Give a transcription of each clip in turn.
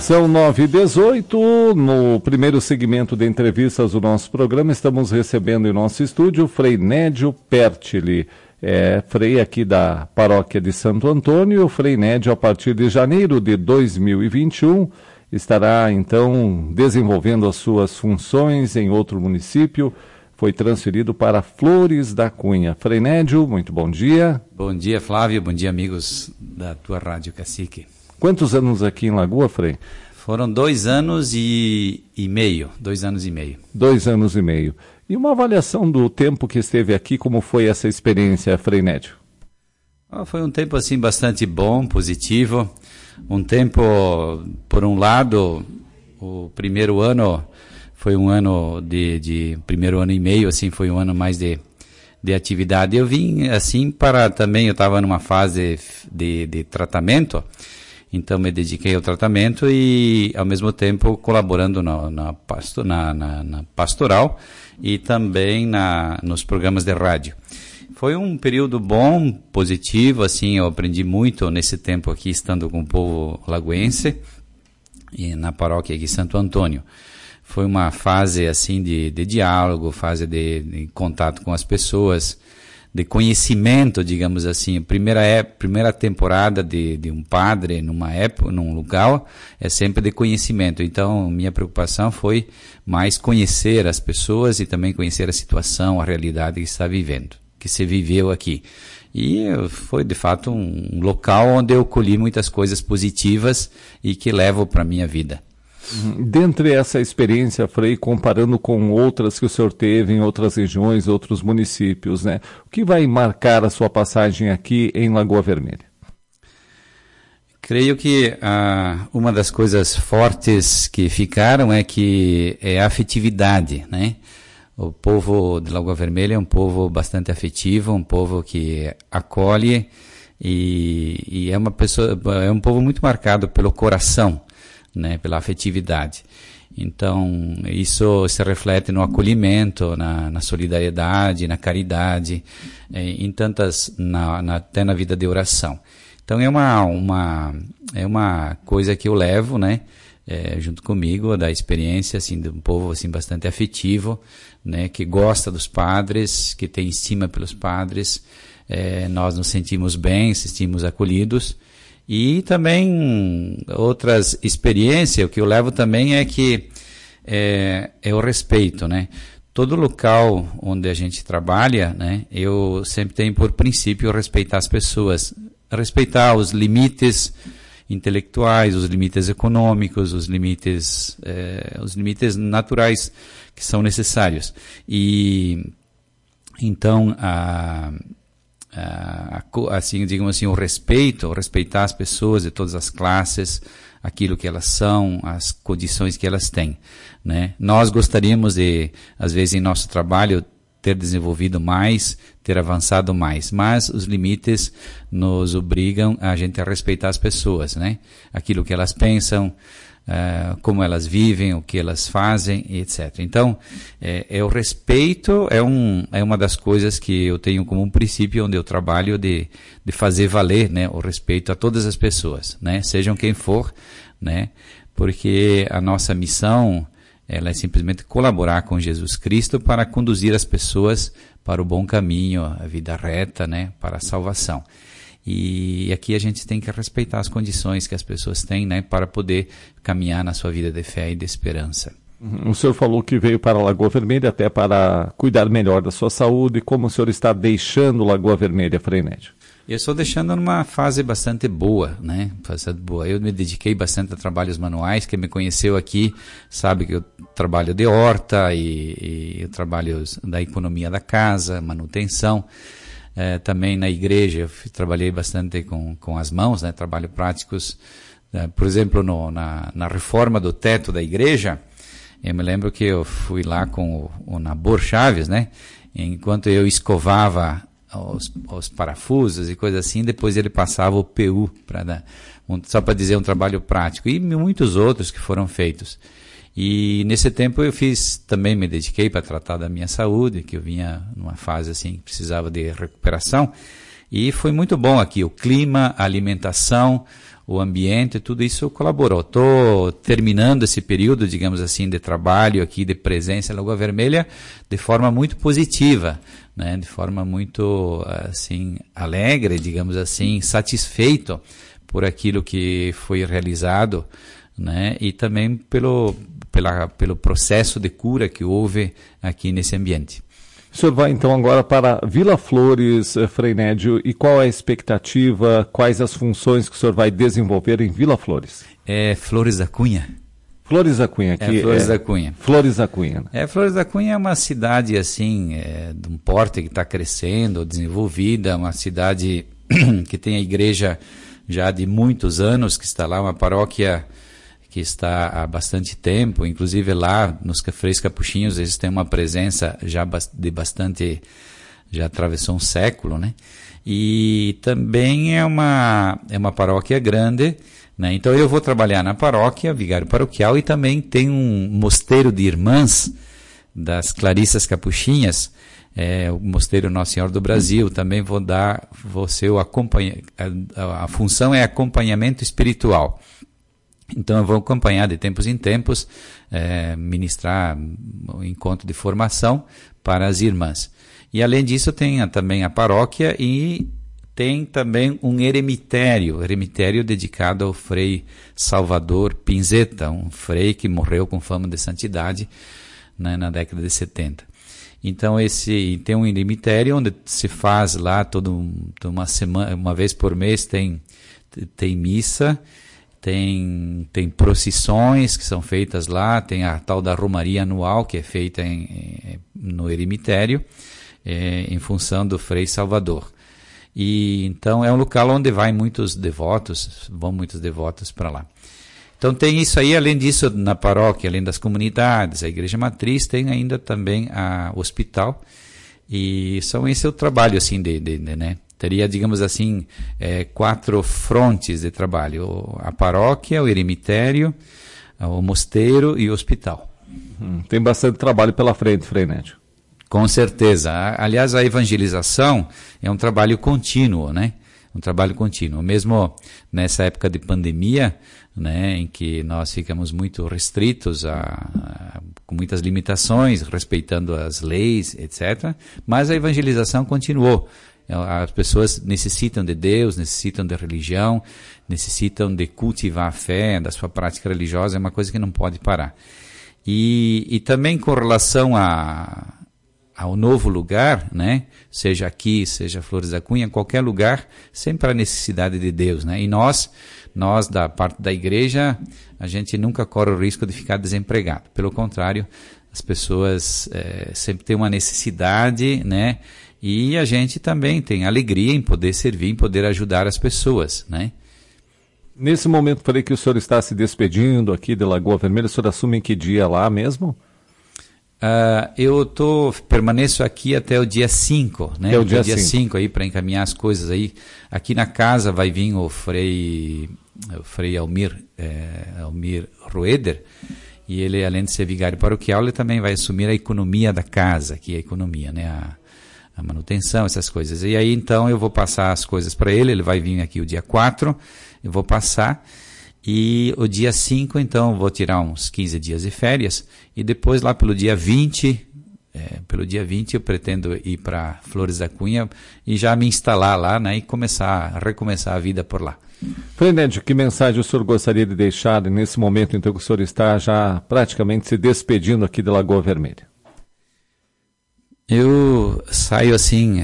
São 9h18, no primeiro segmento de entrevistas do nosso programa, estamos recebendo em nosso estúdio o Frei Nédio Pertili, frei aqui da paróquia de Santo Antônio. O Frei Nédio, a partir de janeiro de 2021, estará então desenvolvendo as suas funções em outro município. Foi transferido para Flores da Cunha. Frei Nédio, muito bom dia. Bom dia, Flávio, bom dia, amigos da tua Rádio Cacique. Quantos anos aqui em Lagoa, Frei? Foram 2 anos e meio, 2 anos e meio. 2 anos e meio. E uma avaliação do tempo que esteve aqui, como foi essa experiência, Frei Nédio? Foi um tempo assim bastante bom, positivo. Um tempo, por um lado, o primeiro ano foi um ano primeiro ano e meio, assim, foi um ano mais de atividade. Eu vim assim eu estava numa fase de tratamento. Então me dediquei ao tratamento e ao mesmo tempo colaborando na pastoral e também nos programas de rádio. Foi um período bom, positivo, assim, eu aprendi muito nesse tempo aqui, estando com o povo lagoense e na paróquia aqui Santo Antônio. Foi uma fase assim de diálogo, fase de contato com as pessoas, de conhecimento, digamos assim. Primeira temporada de um padre num lugar é sempre de conhecimento. Então, minha preocupação foi mais conhecer as pessoas e também conhecer a situação, a realidade que se viveu aqui. E foi, de fato, um local onde eu colhi muitas coisas positivas e que levo para a minha vida. Dentre essa experiência, Frei, comparando com outras que o senhor teve em outras regiões, outros municípios, né? O que vai marcar a sua passagem aqui em Lagoa Vermelha? Creio que uma das coisas fortes que ficaram é a afetividade, né? O povo de Lagoa Vermelha é um povo bastante afetivo, um povo que acolhe e é um povo muito marcado pelo coração, né, pela afetividade. Então, isso se reflete no acolhimento, na solidariedade, na caridade, até na vida de oração. Então, é uma coisa que eu levo, né, junto comigo, da experiência, assim, de um povo, assim, bastante afetivo, né, que gosta dos padres, que tem estima pelos padres. Nós nos sentimos bem, sentimos acolhidos. E também outras experiências, o que eu levo também é que é o respeito, né? Todo local onde a gente trabalha, né? Eu sempre tenho por princípio respeitar as pessoas, respeitar os limites intelectuais, os limites econômicos, os limites naturais que são necessários. E então assim, digamos assim, respeitar as pessoas de todas as classes, aquilo que elas são, as condições que elas têm, né? Nós gostaríamos de, às vezes, em nosso trabalho, ter desenvolvido mais, ter avançado mais, mas os limites nos obrigam a gente a respeitar as pessoas, né? Aquilo que elas pensam, como elas vivem, o que elas fazem, etc. Então, o respeito é uma das coisas que eu tenho como um princípio onde eu trabalho de fazer valer, né, o respeito a todas as pessoas, né, sejam quem for, né, porque a nossa missão ela é simplesmente colaborar com Jesus Cristo para conduzir as pessoas para o bom caminho, a vida reta, né, para a salvação. E aqui a gente tem que respeitar as condições que as pessoas têm, né, para poder caminhar na sua vida de fé e de esperança. O senhor falou que veio para a Lagoa Vermelha até para cuidar melhor da sua saúde. Como o senhor está deixando Lagoa Vermelha, Frei Nédio? Eu estou deixando numa fase bastante boa, né? Bastante boa. Eu me dediquei bastante a trabalhos manuais. Quem me conheceu aqui sabe que eu trabalho de horta e eu trabalho da economia da casa, manutenção. Também na igreja eu trabalhei bastante com as mãos, né? Trabalho práticos. Por exemplo, na reforma do teto da igreja, eu me lembro que eu fui lá com o Nabor Chaves, né? Enquanto eu escovava os parafusos e coisas assim, depois ele passava o PU só para dizer um trabalho prático, e muitos outros que foram feitos. E nesse tempo eu também me dediquei para tratar da minha saúde, que eu vinha numa fase assim que precisava de recuperação, e foi muito bom aqui o clima, a alimentação, o ambiente, tudo isso colaborou. Estou terminando esse período, digamos assim, de trabalho aqui, de presença em Lagoa Vermelha, de forma muito positiva, né? De forma muito, assim, alegre, digamos assim, satisfeito por aquilo que foi realizado, né? E também pelo processo de cura que houve aqui nesse ambiente. O senhor vai então agora para Vila Flores, Frei Nédio, e qual é a expectativa, quais as funções que o senhor vai desenvolver em Vila Flores? É Flores da Cunha. Flores da Cunha, aqui Flores da Cunha. Flores da Cunha. Né? Flores da Cunha é uma cidade assim, de um porte que está crescendo, desenvolvida, uma cidade que tem a igreja já de muitos anos, que está lá, uma paróquia que está há bastante tempo, inclusive lá nos Freis Capuchinhos eles têm uma presença já de bastante, já atravessou um século, né? E também é uma paróquia grande, né? Então eu vou trabalhar na paróquia, vigário paroquial, e também tem um mosteiro de irmãs das Clarissas Capuchinhas, o Mosteiro Nossa Senhora do Brasil. Também vou ser o a função é acompanhamento espiritual. Então eu vou acompanhar de tempos em tempos, ministrar um encontro de formação para as irmãs. E além disso tem também a paróquia e tem também um eremitério dedicado ao Frei Salvador Pinzeta, um frei que morreu com fama de santidade, né, na década de 70. Então tem um eremitério onde se faz lá toda uma semana, uma vez por mês tem missa. Tem procissões que são feitas lá, tem a tal da Romaria Anual, que é feita no eremitério, em função do Frei Salvador. E então é um local onde vão muitos devotos para lá. Então tem isso aí, além disso, na paróquia, além das comunidades, a igreja matriz, tem ainda também o hospital, e esse é o trabalho, assim, né? Teria, digamos assim, 4 frontes de trabalho: a paróquia, o eremitério, o mosteiro e o hospital. Tem bastante trabalho pela frente, Frei Nédio. Com certeza. Aliás, a evangelização é um trabalho contínuo, né? Um trabalho contínuo. Mesmo nessa época de pandemia, né, em que nós ficamos muito restritos, com muitas limitações, respeitando as leis, etc. Mas a evangelização continuou. As pessoas necessitam de Deus, necessitam de religião, necessitam de cultivar a fé, da sua prática religiosa, é uma coisa que não pode parar. E também com relação ao novo lugar, né? Seja aqui, seja Flores da Cunha, qualquer lugar, sempre há necessidade de Deus, né? E nós da parte da igreja, a gente nunca corre o risco de ficar desempregado. Pelo contrário, as pessoas sempre têm uma necessidade, né? E a gente também tem alegria em poder servir, em poder ajudar as pessoas, né? Nesse momento, falei que o senhor está se despedindo aqui de Lagoa Vermelha. O senhor assume em que dia lá mesmo? Eu permaneço aqui até o dia 5, né? Até o dia 5 aí, para encaminhar as coisas aí. Aqui na casa vai vir o Frei Almir Rueder, e ele, além de ser vigário paroquial, ele também vai assumir a economia da casa, que é a economia, né? A manutenção, essas coisas. E aí, então, eu vou passar as coisas para ele vai vir aqui o dia 4, eu vou passar, e o dia 5, então, eu vou tirar uns 15 dias de férias, e depois, lá pelo dia 20, eu pretendo ir para Flores da Cunha e já me instalar lá, né, e recomeçar a vida por lá. Frei Nédio, que mensagem o senhor gostaria de deixar nesse momento, então, que o senhor está já praticamente se despedindo aqui de Lagoa Vermelha? Eu saio assim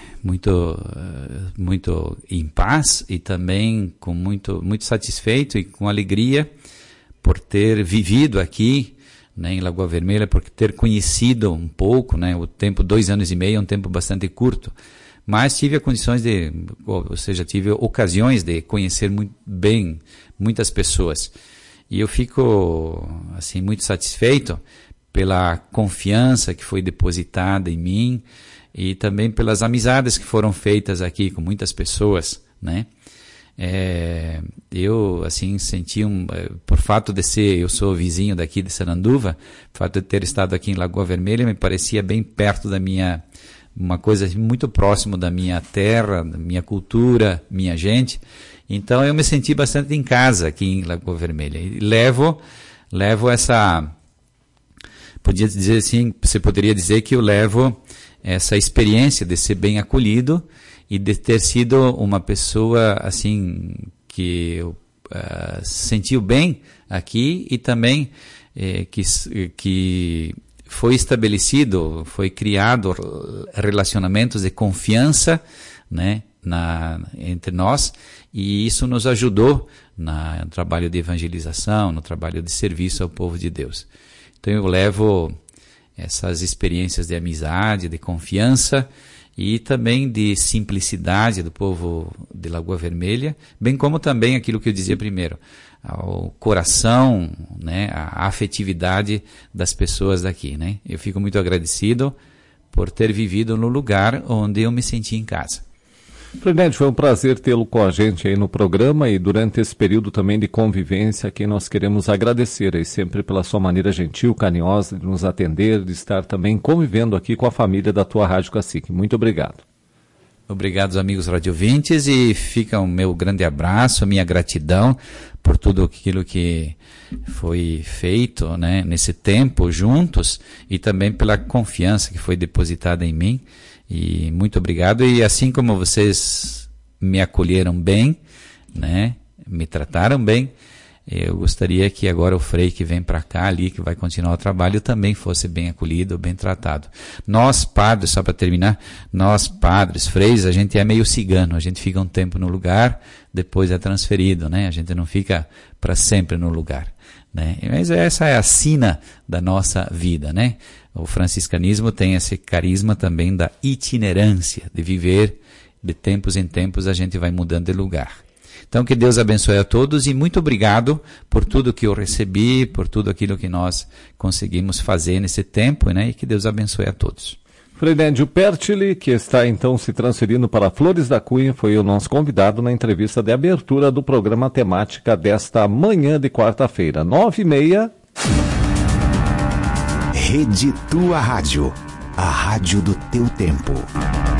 muito em paz e também com muito satisfeito e com alegria por ter vivido aqui, né, em Lagoa Vermelha, por ter conhecido um pouco, né, o tempo 2 anos e meio é um tempo bastante curto, mas tive tive ocasiões de conhecer muito bem muitas pessoas, e eu fico assim muito satisfeito pela confiança que foi depositada em mim e também pelas amizades que foram feitas aqui com muitas pessoas, né? Eu assim senti por fato de eu sou vizinho daqui de Sananduva, por fato de ter estado aqui em Lagoa Vermelha, me parecia bem perto uma coisa muito próximo da minha terra, da minha cultura, minha gente, Então eu me senti bastante em casa aqui em Lagoa Vermelha. E levo essa, você poderia dizer que eu levo essa experiência de ser bem acolhido e de ter sido uma pessoa assim que eu sentiu bem aqui, e também que foi estabelecido, foi criado relacionamentos de confiança, né, entre nós, e isso nos ajudou no trabalho de evangelização, no trabalho de serviço ao povo de Deus. Então eu levo essas experiências de amizade, de confiança e também de simplicidade do povo de Lagoa Vermelha, bem como também aquilo que eu dizia primeiro, ao coração, né, a afetividade das pessoas daqui, né? Eu fico muito agradecido por ter vivido no lugar onde eu me senti em casa. Frei Nédio, foi um prazer tê-lo com a gente aí no programa, e durante esse período também de convivência, que nós queremos agradecer aí sempre pela sua maneira gentil, carinhosa de nos atender, de estar também convivendo aqui com a família da tua Rádio Cacique. Muito obrigado. Obrigado, amigos radiovintes, e fica o meu grande abraço, a minha gratidão por tudo aquilo que foi feito, né, nesse tempo juntos, e também pela confiança que foi depositada em mim. E muito obrigado. E assim como vocês me acolheram bem, né, me trataram bem, eu gostaria que agora o Frei que vem para cá ali, que vai continuar o trabalho, também fosse bem acolhido, bem tratado. Nós padres, só para terminar, nós padres, freis, a gente é meio cigano, a gente fica um tempo no lugar, depois é transferido, né? A gente não fica para sempre no lugar, né? Mas essa é a sina da nossa vida, né? O franciscanismo tem esse carisma também da itinerância, de viver de tempos em tempos, a gente vai mudando de lugar. Então, que Deus abençoe a todos, e muito obrigado por tudo que eu recebi, por tudo aquilo que nós conseguimos fazer nesse tempo, né? E que Deus abençoe a todos. Frei Nédio Pertile, que está então se transferindo para Flores da Cunha, foi o nosso convidado na entrevista de abertura do programa Temática desta manhã de quarta-feira, 9h30. Rede Tua Rádio, a rádio do teu tempo.